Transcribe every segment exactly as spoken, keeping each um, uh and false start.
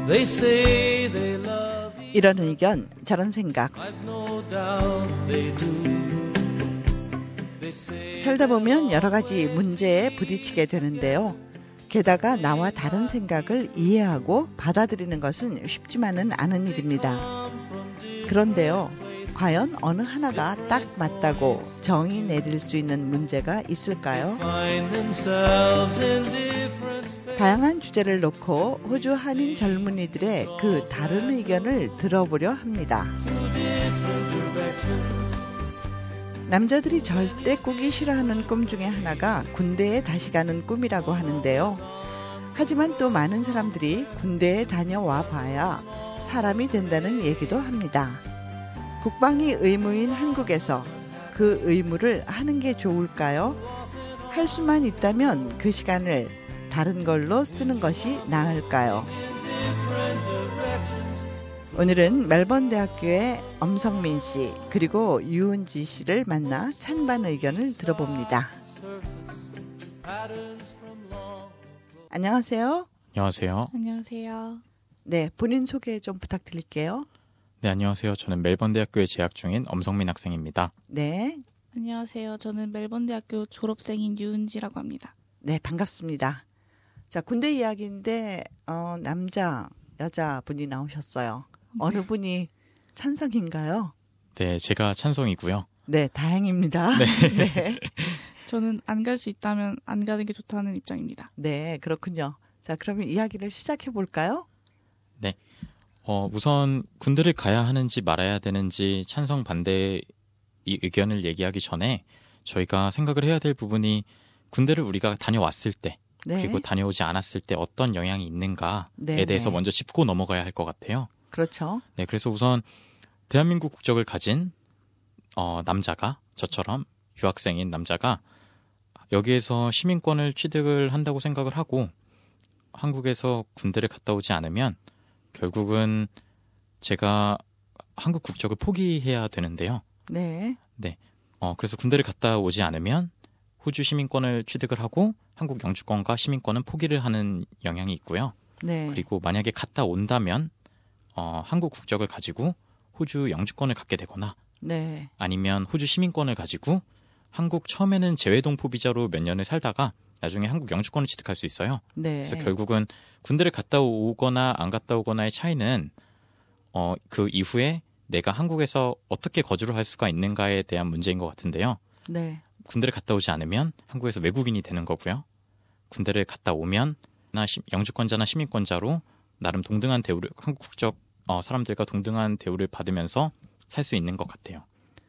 They say they love me. 이런 의견, 저런 생각. I've no doubt they do. 살다 보면 여러 가지 문제에 부딪히게 되는데요. 게다가 나와 다른 생각을 이해하고 받아들이는 것은 쉽지만은 않은 일입니다. 그런데요, 과연 어느 하나가 딱 맞다고 정의 내릴 수 있는 문제가 있을까요? 다양한 주제를 놓고 호주 한인 젊은이들의 그 다른 의견을 들어보려 합니다. 남자들이 절대 꾸기 싫어하는 꿈 중에 하나가 군대에 다시 가는 꿈이라고 하는데요. 하지만 또 많은 사람들이 군대에 다녀와 봐야 사람이 된다는 얘기도 합니다. 국방이 의무인 한국에서 그 의무를 하는 게 좋을까요? 할 수만 있다면 그 시간을 다른 걸로 쓰는 것이 나을까요? 오늘은 멜번 대학교의 엄성민 씨 그리고 유은지 씨를 만나 찬반 의견을 들어봅니다. 안녕하세요. 안녕하세요. 안녕하세요. 네, 본인 소개 좀 부탁드릴게요. 네, 안녕하세요. 저는 멜번 대학교에 재학 중인 엄성민 학생입니다. 네. 안녕하세요. 저는 멜번 대학교 졸업생인 유은지라고 합니다. 네, 반갑습니다. 자, 군대 이야기인데 어, 남자, 여자 분이 나오셨어요. 어느 분이 찬성인가요? 네, 제가 찬성이고요. 네, 다행입니다. 네. 네. 저는 안 갈 수 있다면 안 가는 게 좋다는 입장입니다. 네, 그렇군요. 자, 그러면 이야기를 시작해 볼까요? 네. 어, 우선 군대를 가야 하는지 말아야 되는지 찬성 반대 이 의견을 얘기하기 전에 저희가 생각을 해야 될 부분이 군대를 우리가 다녀왔을 때 네. 그리고 다녀오지 않았을 때 어떤 영향이 있는가에 네, 대해서 네. 먼저 짚고 넘어가야 할 것 같아요. 그렇죠. 네, 그래서 우선 대한민국 국적을 가진 어, 남자가 저처럼 유학생인 남자가 여기에서 시민권을 취득을 한다고 생각을 하고 한국에서 군대를 갔다 오지 않으면 결국은 제가 한국 국적을 포기해야 되는데요. 네. 네. 어, 그래서 군대를 갔다 오지 않으면 호주 시민권을 취득을 하고 한국 영주권과 시민권은 포기를 하는 영향이 있고요. 네. 그리고 만약에 갔다 온다면 어, 한국 국적을 가지고 호주 영주권을 갖게 되거나 네. 아니면 호주 시민권을 가지고 한국 처음에는 재외동포 비자로 몇 년을 살다가 나중에 한국 영주권을 취득할 수 있어요. 네. 그래서 결국은 군대를 갔다 오거나 안 갔다 오거나의 차이는 어, 그 이후에 내가 한국에서 어떻게 거주를 할 수가 있는가에 대한 문제인 것 같은데요. 네. 군대를 갔다 오지 않으면 한국에서 외국인이 되는 거고요. 군대를 갔다 오면 나 시, 영주권자나 시민권자로 나름 동등한 대우를 한국 국적 어, 사람들과 동등한 대우를 받으면서 살 수 있는 것 같아요.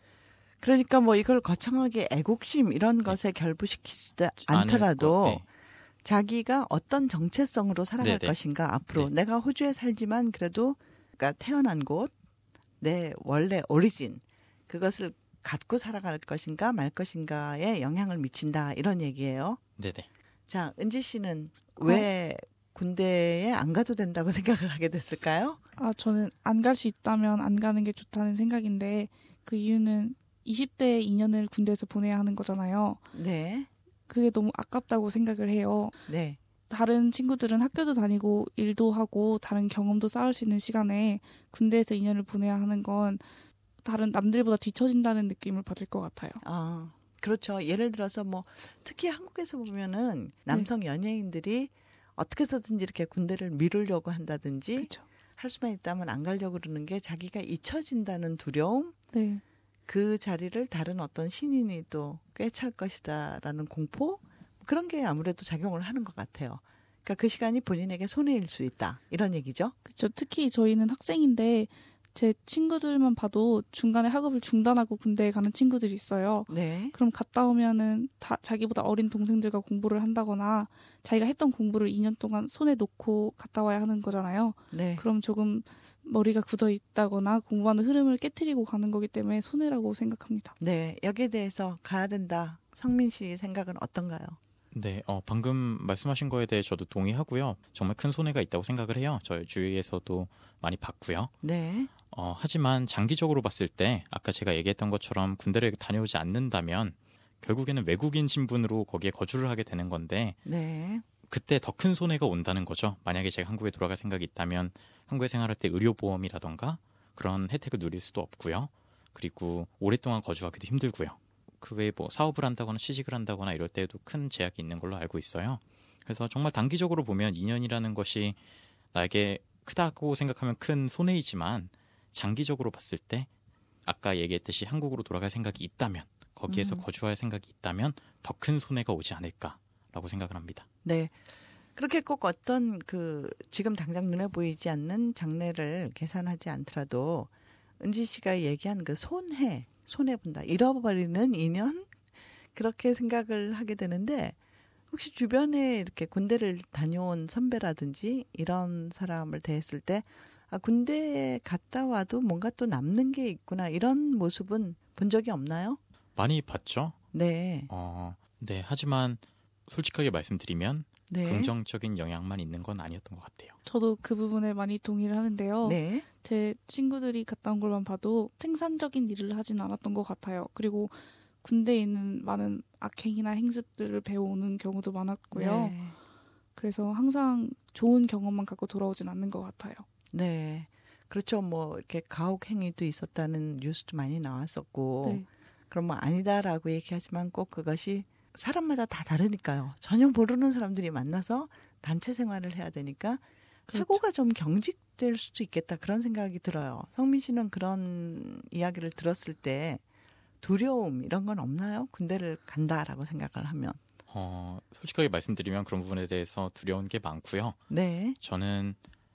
그러니까 뭐 이걸 거창하게 애국심 이런 네. 것에 결부시키지 않더라도 것, 네. 자기가 어떤 정체성으로 살아갈 네네. 것인가 앞으로 네. 내가 호주에 살지만 그래도 그러니까 태어난 곳, 내 원래 오리진 그것을 갖고 살아갈 것인가 말 것인가에 영향을 미친다 이런 얘기예요. 네네. 자, 은지 씨는 왜 어? 군대에 안 가도 된다고 생각을 하게 됐을까요? 아, 저는 안 갈 수 있다면 안 가는 게 좋다는 생각인데 그 이유는 이십 대의 이 년을 군대에서 보내야 하는 거잖아요. 네. 그게 너무 아깝다고 생각을 해요. 네. 다른 친구들은 학교도 다니고 일도 하고 다른 경험도 쌓을 수 있는 시간에 군대에서 이 년을 보내야 하는 건 다른 남들보다 뒤처진다는 느낌을 받을 것 같아요. 아, 그렇죠. 예를 들어서 뭐 특히 한국에서 보면은 남성 연예인들이 어떻게 해서든지 이렇게 군대를 미루려고 한다든지 그렇죠. 할 수만 있다면 안 가려고 그러는 게 자기가 잊혀진다는 두려움, 네. 그 자리를 다른 어떤 신인이 또 꿰찰 것이다라는 공포, 그런 게 아무래도 작용을 하는 것 같아요. 그러니까 그 시간이 본인에게 손해일 수 있다 이런 얘기죠. 그렇죠. 특히 저희는 학생인데 제 친구들만 봐도 중간에 학업을 중단하고 군대에 가는 친구들이 있어요. 네. 그럼 갔다 오면은 다 자기보다 어린 동생들과 공부를 한다거나 자기가 했던 공부를 이 년 동안 손에 놓고 갔다 와야 하는 거잖아요. 네. 그럼 조금 머리가 굳어 있다거나 공부하는 흐름을 깨트리고 가는 거기 때문에 손해라고 생각합니다. 네. 여기에 대해서 가야 된다. 성민 씨 생각은 어떤가요? 네, 어, 방금 말씀하신 거에 대해 저도 동의하고요. 정말 큰 손해가 있다고 생각을 해요. 저희 주위에서도 많이 봤고요. 네. 어, 하지만 장기적으로 봤을 때 아까 제가 얘기했던 것처럼 군대를 다녀오지 않는다면 결국에는 외국인 신분으로 거기에 거주를 하게 되는 건데 네. 그때 더 큰 손해가 온다는 거죠. 만약에 제가 한국에 돌아갈 생각이 있다면 한국에 생활할 때 의료보험이라던가 그런 혜택을 누릴 수도 없고요. 그리고 오랫동안 거주하기도 힘들고요. 그 외에 뭐 사업을 한다거나 취직을 한다거나 이럴 때에도 큰 제약이 있는 걸로 알고 있어요. 그래서 정말 단기적으로 보면 이 년이라는 것이 나에게 크다고 생각하면 큰 손해이지만 장기적으로 봤을 때 아까 얘기했듯이 한국으로 돌아갈 생각이 있다면 거기에서 음. 거주할 생각이 있다면 더 큰 손해가 오지 않을까라고 생각을 합니다. 네. 그렇게 꼭 어떤 그 지금 당장 눈에 보이지 않는 장래를 계산하지 않더라도 은지 씨가 얘기한 그 손해, 손해 본다, 잃어버리는 인연 그렇게 생각을 하게 되는데 혹시 주변에 이렇게 군대를 다녀온 선배라든지 이런 사람을 대했을 때 아, 군대에 갔다 와도 뭔가 또 남는 게 있구나 이런 모습은 본 적이 없나요? 많이 봤죠? 네. 어, 네. 하지만 솔직하게 말씀드리면 네. 긍정적인 영향만 있는 건 아니었던 것 같아요. 저도 그 부분에 많이 동의를 하는데요. 네. 제 친구들이 갔다 온 걸만 봐도 생산적인 일을 하진 않았던 것 같아요. 그리고 군대에 있는 많은 악행이나 행습들을 배워오는 경우도 많았고요. 네. 그래서 항상 좋은 경험만 갖고 돌아오진 않는 것 같아요. 네. 그렇죠. 뭐 이렇게 가혹 행위도 있었다는 뉴스도 많이 나왔었고 네. 그럼 뭐 아니다라고 얘기하지만 꼭 그것이 사람마다 다 다르니까요. 전혀 모르는 사람들이 만나서 단체 생활을 해야 되니까 그렇죠. 사고가 좀 경직될 수도 있겠다 그런 생각이 들어요. 성민 씨는 그런 이야기를 들었을 때 두려움 이런 건 없나요? 군대를 간다라고 생각을 하면. 어, 솔직하게 말씀드리면 그런 부분에 대해서 두려운 게 많고요. 네. 저는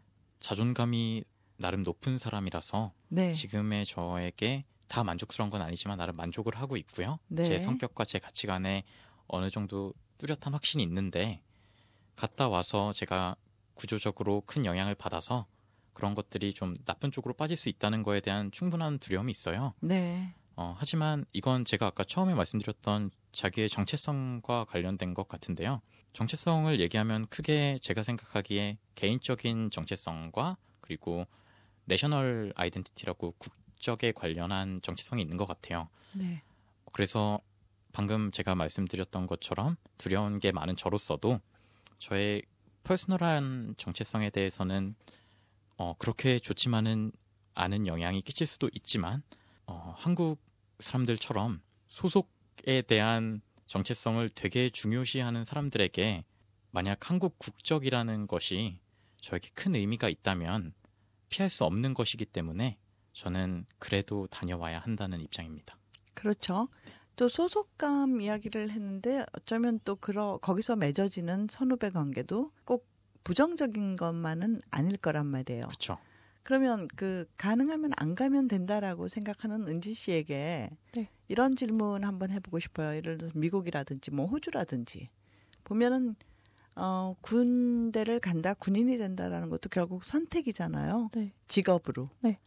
자존감이 나름 높은 사람이라서 네. 지금의 저에게 다 만족스러운 건 아니지만 나름 만족을 하고 있고요. 네. 제 성격과 제 가치관에 어느 정도 뚜렷한 확신이 있는데 갔다 와서 제가 구조적으로 큰 영향을 받아서 그런 것들이 좀 나쁜 쪽으로 빠질 수 있다는 거에 대한 충분한 두려움이 있어요. 네. 어, 하지만 이건 제가 아까 처음에 말씀드렸던 자기의 정체성과 관련된 것 같은데요. 정체성을 얘기하면 크게 제가 생각하기에 개인적인 정체성과 그리고 내셔널 아이덴티티라고 국적에 관련한 정체성이 있는 것 같아요. 네. 그래서 방금 제가 말씀드렸던 것처럼 두려운 게 많은 저로서도 저의 퍼스널한 정체성에 대해서는 어, 그렇게 좋지만은 않은 영향이 끼칠 수도 있지만 어, 한국 사람들처럼 소속에 대한 정체성을 되게 중요시하는 사람들에게 만약 한국 국적이라는 것이 저에게 큰 의미가 있다면 피할 수 없는 것이기 때문에 저는 그래도 다녀와야 한다는 입장입니다. 그렇죠. 또 소속감 이야기를 했는데 어쩌면 또 그러, 거기서 맺어지는 선후배 관계도 꼭 부정적인 것만은 아닐 거란 말이에요. 그렇죠. 그러면 그 가능하면 안 가면 된다라고 생각하는 은지 씨에게 네. 이런 질문 한번 해보고 싶어요. 예를 들어서 미국이라든지 뭐 호주라든지 보면은 어, 군대를 간다, 군인이 된다라는 것도 결국 선택이잖아요. 네. 직업으로. 네.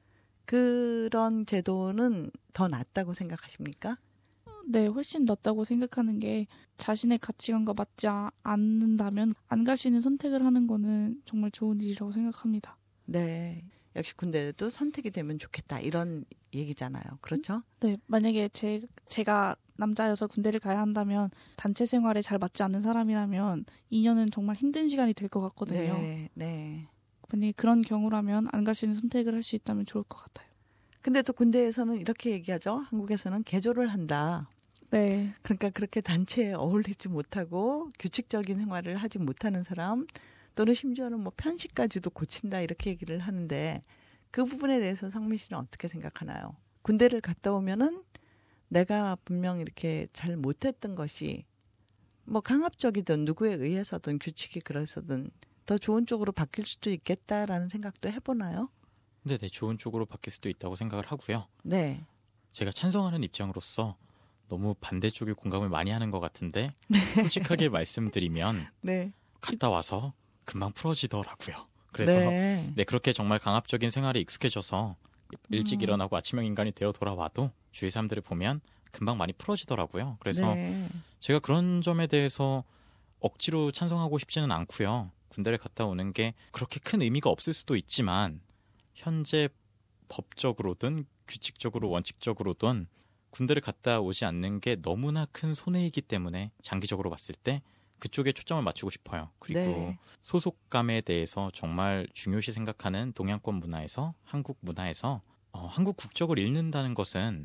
그런 제도는 더 낫다고 생각하십니까? 네, 훨씬 낫다고 생각하는 게 자신의 가치관과 맞지 아- 않는다면 안 갈 수 있는 선택을 하는 거는 정말 좋은 일이라고 생각합니다. 네. 역시 군대도 선택이 되면 좋겠다. 이런 얘기잖아요. 그렇죠? 네, 만약에 제, 제가 남자여서 군대를 가야 한다면 단체 생활에 잘 맞지 않는 사람이라면 이 년은 정말 힘든 시간이 될 것 같거든요. 네. 네. 만약에 그런 경우라면 안 갈 수 있는 선택을 할 수 있다면 좋을 것 같아요. 근데 또 군대에서는 이렇게 얘기하죠. 한국에서는 개조를 한다. 네, 그러니까 그렇게 단체에 어울리지 못하고 규칙적인 생활을 하지 못하는 사람 또는 심지어는 뭐 편식까지도 고친다 이렇게 얘기를 하는데 그 부분에 대해서 성민 씨는 어떻게 생각하나요? 군대를 갔다 오면은 내가 분명 이렇게 잘 못했던 것이 뭐 강압적이든 누구에 의해서든 규칙이 그래서든 더 좋은 쪽으로 바뀔 수도 있겠다라는 생각도 해보나요? 네, 네, 좋은 쪽으로 바뀔 수도 있다고 생각을 하고요. 네. 제가 찬성하는 입장으로서 너무 반대쪽에 공감을 많이 하는 것 같은데 솔직하게 말씀드리면 네. 갔다 와서 금방 풀어지더라고요. 그래서 네. 네, 그렇게 정말 강압적인 생활에 익숙해져서 일찍 음. 일어나고 아침형 인간이 되어 돌아와도 주위 사람들을 보면 금방 많이 풀어지더라고요. 그래서 네. 제가 그런 점에 대해서 억지로 찬성하고 싶지는 않고요. 군대를 갔다 오는 게 그렇게 큰 의미가 없을 수도 있지만 현재 법적으로든 규칙적으로 원칙적으로든 군대를 갔다 오지 않는 게 너무나 큰 손해이기 때문에 장기적으로 봤을 때 그쪽에 초점을 맞추고 싶어요. 그리고 네. 소속감에 대해서 정말 중요시 생각하는 동양권 문화에서, 한국 문화에서 어, 한국 국적을 잃는다는 것은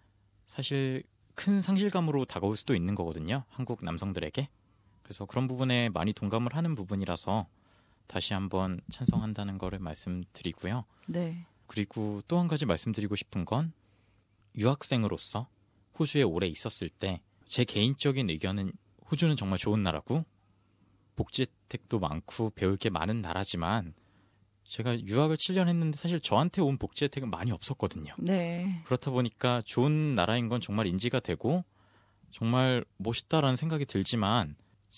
사실 큰 상실감으로 다가올 수도 있는 거거든요. 한국 남성들에게. 그래서 그런 부분에 많이 동감을 하는 부분이라서 다시 한번 찬성한다는 거를 말씀드리고요. 네. 그리고 또 한 가지 말씀드리고 싶은 건 유학생으로서 호주에 오래 있었을 때 제 개인적인 의견은 호주는 정말 좋은 나라고 복지 혜택도 많고 배울 게 많은 나라지만 제가 유학을 칠 년 했는데 사실 저한테 온 복지 혜택은 많이 없었거든요. 네. 그렇다 보니까 좋은 나라인 건 정말 인지가 되고 정말 멋있다라는 생각이 들지만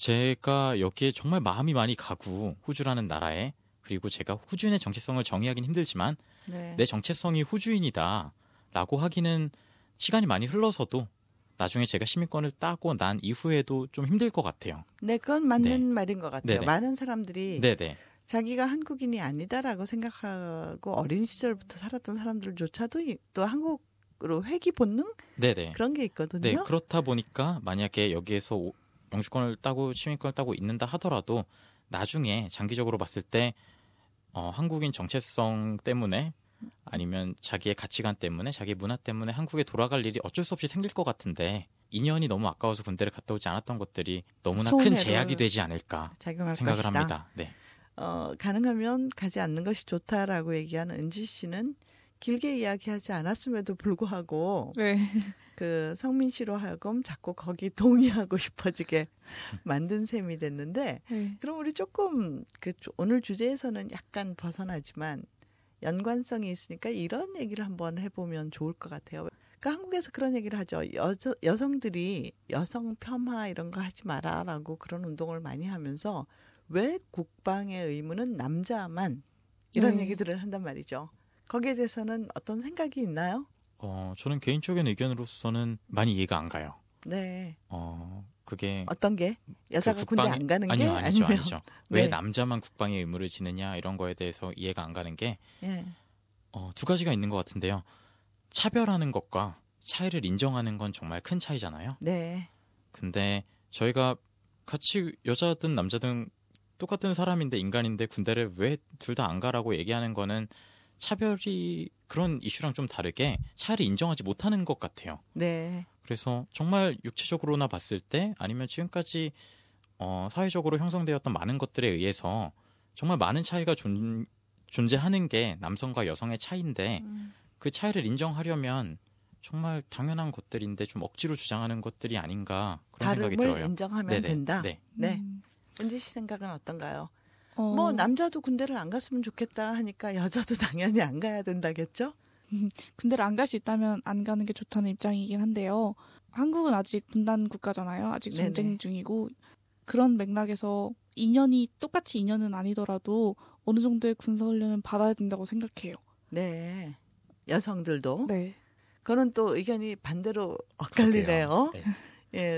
제가 여기에 정말 마음이 많이 가고 호주라는 나라에 그리고 제가 호주인의 정체성을 정의하기는 힘들지만 네. 내 정체성이 호주인이다 라고 하기는 시간이 많이 흘러서도 나중에 제가 시민권을 따고 난 이후에도 좀 힘들 것 같아요. 네, 그건 맞는 네. 말인 것 같아요. 네네. 많은 사람들이 네네. 자기가 한국인이 아니다라고 생각하고 어린 시절부터 살았던 사람들조차도 이- 또 한국으로 회귀 본능 네네. 그런 게 있거든요. 네, 그렇다 보니까 만약에 여기에서 오- 영주권을 따고 시민권을 따고 있는다 하더라도 나중에 장기적으로 봤을 때 어, 한국인 정체성 때문에 아니면 자기의 가치관 때문에 자기 문화 때문에 한국에 돌아갈 일이 어쩔 수 없이 생길 것 같은데 이 년이 너무 아까워서 군대를 갔다 오지 않았던 것들이 너무나 큰 손해를 제약이 되지 않을까 작용할 생각을 것이다. 합니다. 네. 어, 가능하면 가지 않는 것이 좋다라고 얘기하는 은지 씨는 길게 이야기하지 않았음에도 불구하고 네. 그 성민 씨로 하여금 자꾸 거기 동의하고 싶어지게 만든 셈이 됐는데 네. 그럼 우리 조금 그 주- 오늘 주제에서는 약간 벗어나지만 연관성이 있으니까 이런 얘기를 한번 해보면 좋을 것 같아요. 그러니까 한국에서 그런 얘기를 하죠. 여, 여성들이 여성 폄하 이런 거 하지 마라라고 그런 운동을 많이 하면서 왜 국방의 의무는 남자만 이런 네. 얘기들을 한단 말이죠. 거기에 대해서는 어떤 생각이 있나요? 어, 저는 개인적인 의견으로서는 많이 이해가 안 가요. 네. 어, 그게 어떤 게? 여자가 그 군대 국방의- 안 가는 게? 아니요, 아니죠, 아니면 아니죠. 왜 네. 남자만 국방의 의무를 지느냐 이런 거에 대해서 이해가 안 가는 게 예. 어, 두 가지가 있는 것 같은데요. 차별하는 것과 차이를 인정하는 건 정말 큰 차이잖아요. 네. 근데 저희가 같이 여자든 남자든 똑같은 사람인데 인간인데 군대를 왜 둘 다 안 가라고 얘기하는 거는 차별이 그런 이슈랑 좀 다르게 차이를 인정하지 못하는 것 같아요. 네. 그래서 정말 육체적으로나 봤을 때 아니면 지금까지 어, 사회적으로 형성되었던 많은 것들에 의해서 정말 많은 차이가 존, 존재하는 게 남성과 여성의 차이인데 음. 그 차이를 인정하려면 정말 당연한 것들인데 좀 억지로 주장하는 것들이 아닌가 그런 생각이 다름을 들어요. 인정하면 네네. 된다. 네. 네. 음. 은지 씨 생각은 어떤가요? 어, 뭐 남자도 군대를 안 갔으면 좋겠다 하니까 여자도 당연히 안 가야 된다겠죠? 군대를 안 갈 수 있다면 안 가는 게 좋다는 입장이긴 한데요. 한국은 아직 분단 국가잖아요. 아직 전쟁 네네. 중이고 그런 맥락에서 이 년이 똑같이 이 년은 아니더라도 어느 정도의 군사훈련은 받아야 된다고 생각해요. 네. 여성들도. 네. 그거는 또 의견이 반대로 엇갈리네요. 네. 예,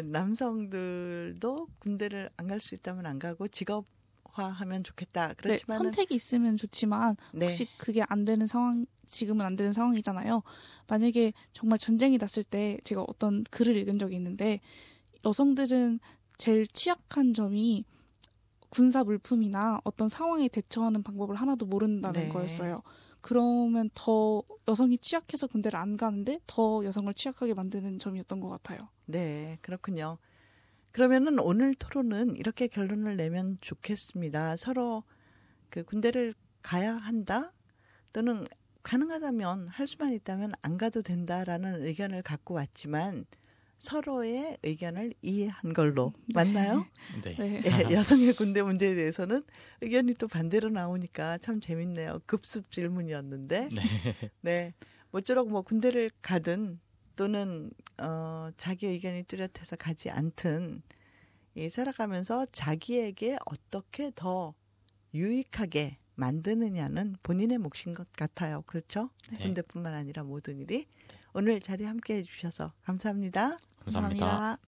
남성들도 군대를 안 갈 수 있다면 안 가고 직업화하면 좋겠다. 네, 그렇지만 선택이 있으면 좋지만 네. 혹시 그게 안 되는 상황, 지금은 안 되는 상황이잖아요. 만약에 정말 전쟁이 났을 때 제가 어떤 글을 읽은 적이 있는데 여성들은 제일 취약한 점이 군사 물품이나 어떤 상황에 대처하는 방법을 하나도 모른다는 네. 거였어요. 그러면 더 여성이 취약해서 군대를 안 가는데 더 여성을 취약하게 만드는 점이었던 것 같아요. 네, 그렇군요. 그러면은 오늘 토론은 이렇게 결론을 내면 좋겠습니다. 서로 그 군대를 가야 한다 또는 가능하다면 할 수만 있다면 안 가도 된다라는 의견을 갖고 왔지만 서로의 의견을 이해한 걸로 맞나요? 네. 네. 예, 여성의 군대 문제에 대해서는 의견이 또 반대로 나오니까 참 재밌네요. 급습 질문이었는데 네. 네. 모쪼록 뭐 군대를 가든 또는 어, 자기 의견이 뚜렷해서 가지 않든 이 살아가면서 자기에게 어떻게 더 유익하게 만드느냐는 본인의 몫인 것 같아요. 그렇죠? 네. 군대뿐만 아니라 모든 일이. 오늘 자리 함께 해주셔서 감사합니다. 감사합니다.